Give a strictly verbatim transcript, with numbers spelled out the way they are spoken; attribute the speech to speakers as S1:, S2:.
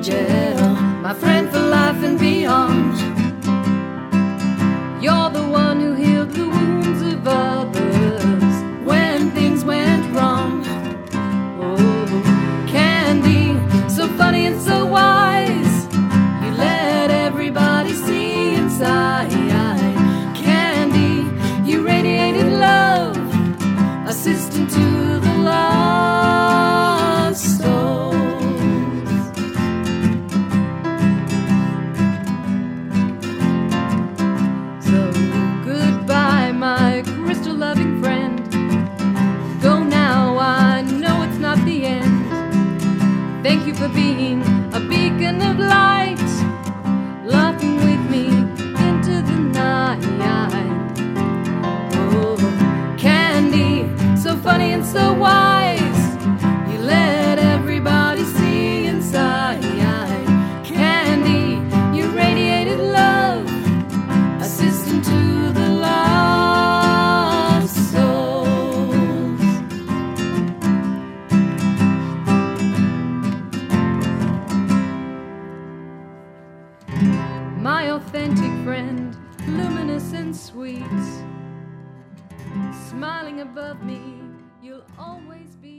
S1: angel, my friend for life and beyond. You're the one who healed the wounds of others when things went wrong. Oh, Candy, so funny and so wise, you let everybody see inside. Candy, you radiated love, assistant to the lost souls. So goodbye, my crystal loving friend. Go now, I know it's not the end. Thank you for being a beacon of light, laughing with me into the night. Oh, Candy, so funny and so wise, you let everybody see inside. Candy, you radiated love, assistant to the lost souls. My authentic friend, luminous and sweet, smiling above me, you'll always be.